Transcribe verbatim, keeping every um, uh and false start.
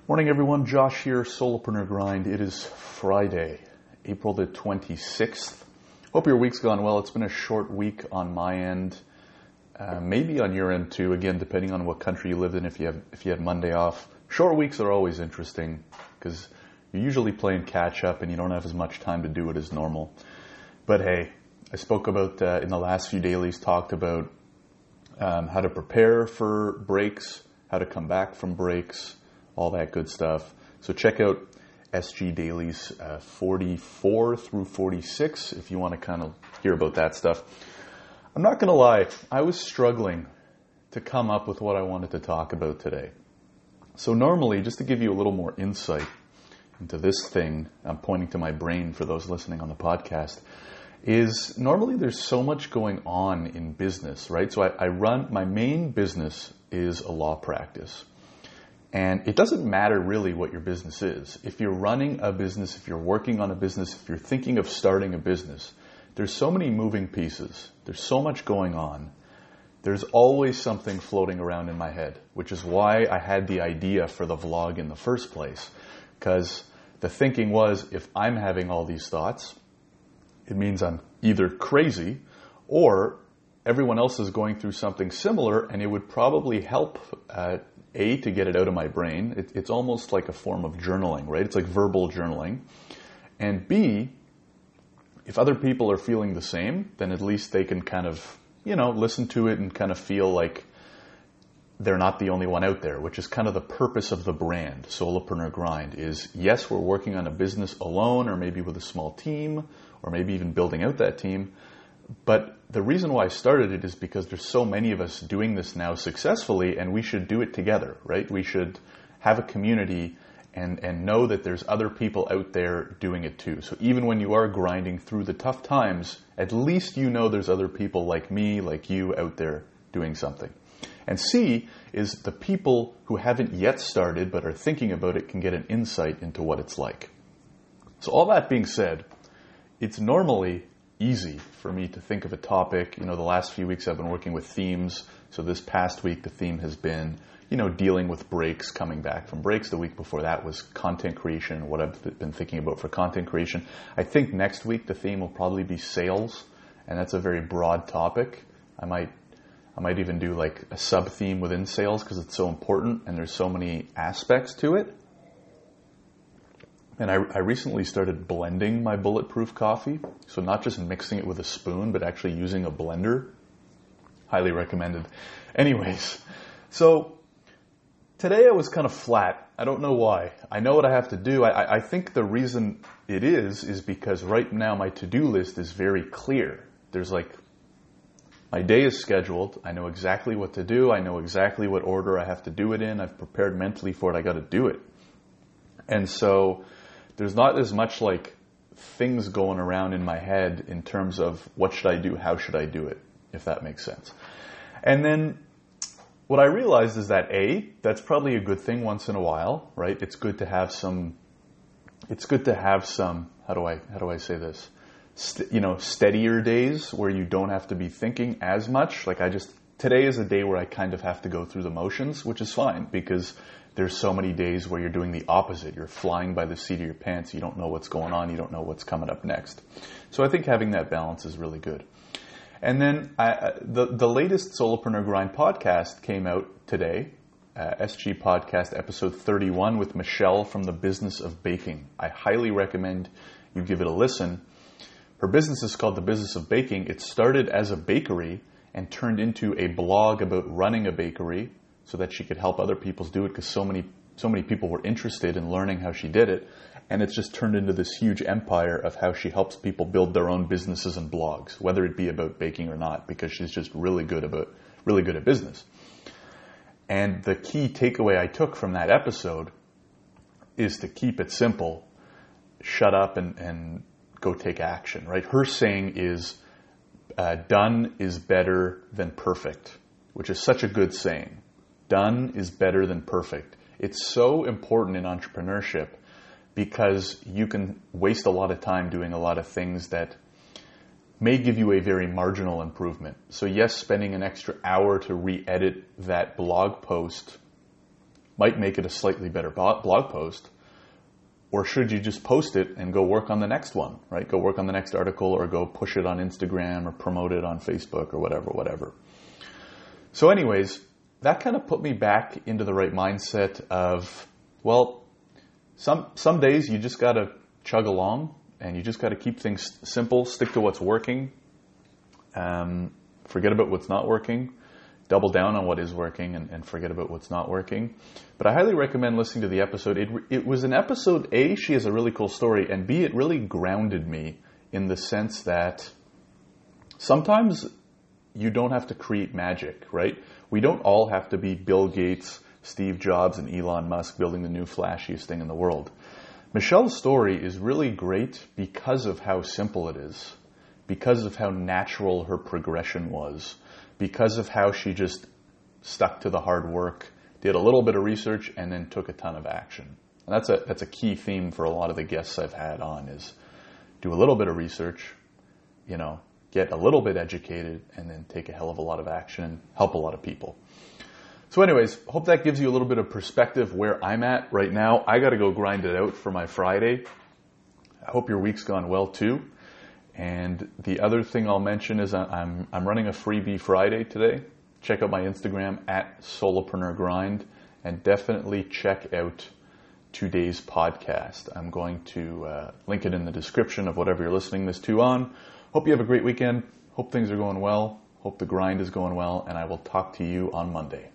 Morning everyone, Josh here, Solopreneur Grind. It is Friday, April the twenty-sixth. Hope your week's gone well. It's been a short week on my end, uh, maybe on your end too, again, depending on what country you live in, if you have if you had Monday off. Short weeks are always interesting because you're usually playing catch up and you don't have as much time to do it as normal. But hey, I spoke about, uh, in the last few dailies, talked about um, how to prepare for breaks, how to come back from breaks, all that good stuff. So check out S G Dailies uh, forty-four through forty-six if you want to kind of hear about that stuff. I'm not going to lie, I was struggling to come up with what I wanted to talk about today. So normally, just to give you a little more insight into this thing, I'm pointing to my brain for those listening on the podcast, is normally there's so much going on in business, right? So I, I run, my main business is a law practice. And it doesn't matter really what your business is. If you're running a business, if you're working on a business, if you're thinking of starting a business, there's so many moving pieces. There's so much going on. There's always something floating around in my head, which is why I had the idea for the vlog in the first place. Because the thinking was, if I'm having all these thoughts, it means I'm either crazy or everyone else is going through something similar, and it would probably help uh, A, to get it out of my brain. It, it's almost like a form of journaling, right? It's like verbal journaling. And B, if other people are feeling the same, then at least they can kind of, you know, listen to it and kind of feel like they're not the only one out there, which is kind of the purpose of the brand, Solopreneur Grind, is yes, we're working on a business alone or maybe with a small team or maybe even building out that team. But the reason why I started it is because there's so many of us doing this now successfully, and we should do it together, right? We should have a community and, and know that there's other people out there doing it too. So even when you are grinding through the tough times, at least you know there's other people like me, like you out there doing something. And C is the people who haven't yet started but are thinking about it can get an insight into what it's like. So all that being said, it's normally easy for me to think of a topic. You know, the last few weeks I've been working with themes. So this past week, the theme has been, you know, dealing with breaks, coming back from breaks. The week before that was content creation, what I've been thinking about for content creation. I think next week the theme will probably be sales, and that's a very broad topic. I might, I might even do like a sub-theme within sales because it's so important and there's so many aspects to it. And I, I recently started blending my bulletproof coffee. So not just mixing it with a spoon, but actually using a blender. Highly recommended. Anyways, so today I was kind of flat. I don't know why. I know what I have to do. I, I think the reason it is, is because right now my to-do list is very clear. There's like, my day is scheduled. I know exactly what to do. I know exactly what order I have to do it in. I've prepared mentally for it. I got to do it. And so there's not as much like things going around in my head in terms of what should I do, how should I do it, if that makes sense. And then what I realized is that A, that's probably a good thing once in a while, right? It's good to have some, it's good to have some, how do I, how do I say this? St- you know, steadier days where you don't have to be thinking as much. Like I just, today is a day where I kind of have to go through the motions, which is fine because there's so many days where you're doing the opposite. You're flying by the seat of your pants. You don't know what's going on. You don't know what's coming up next. So I think having that balance is really good. And then I, the, the latest Solopreneur Grind podcast came out today, uh, S G Podcast episode thirty-one with Michelle from the Business of Baking. I highly recommend you give it a listen. Her business is called The Business of Baking. It started as a bakery and turned into a blog about running a bakery, so that she could help other people do it because so many so many people were interested in learning how she did it. And it's just turned into this huge empire of how she helps people build their own businesses and blogs, whether it be about baking or not, because she's just really good about really good at business. And the key takeaway I took from that episode is to keep it simple, shut up and, and go take action, right? Her saying is, uh, done is better than perfect, which is such a good saying. Done is better than perfect. It's so important in entrepreneurship because you can waste a lot of time doing a lot of things that may give you a very marginal improvement. So yes, spending an extra hour to re-edit that blog post might make it a slightly better blog post? Or should you just post it and go work on the next one, right? Go work on the next article or go push it on Instagram or promote it on Facebook or whatever, whatever. So anyways, that kind of put me back into the right mindset of, well, some some days you just got to chug along and you just got to keep things simple, stick to what's working, um, forget about what's not working, double down on what is working and, and forget about what's not working. But I highly recommend listening to the episode. It, it was an episode, A, she has a really cool story, and B, it really grounded me in the sense that sometimes you don't have to create magic, right? We don't all have to be Bill Gates, Steve Jobs, and Elon Musk building the new flashiest thing in the world. Michelle's story is really great because of how simple it is, because of how natural her progression was, because of how she just stuck to the hard work, did a little bit of research, and then took a ton of action. And that's a that's a key theme for a lot of the guests I've had on is do a little bit of research, you know, get a little bit educated, and then take a hell of a lot of action and help a lot of people. So anyways, hope that gives you a little bit of perspective where I'm at right now. I got to go grind it out for my Friday. I hope your week's gone well too. And the other thing I'll mention is I'm I'm running a freebie Friday today. Check out my Instagram at Solopreneur Grind, and definitely check out today's podcast. I'm going to uh, link it in the description of whatever you're listening this to on. Hope you have a great weekend. Hope things are going well. Hope the grind is going well, and I will talk to you on Monday.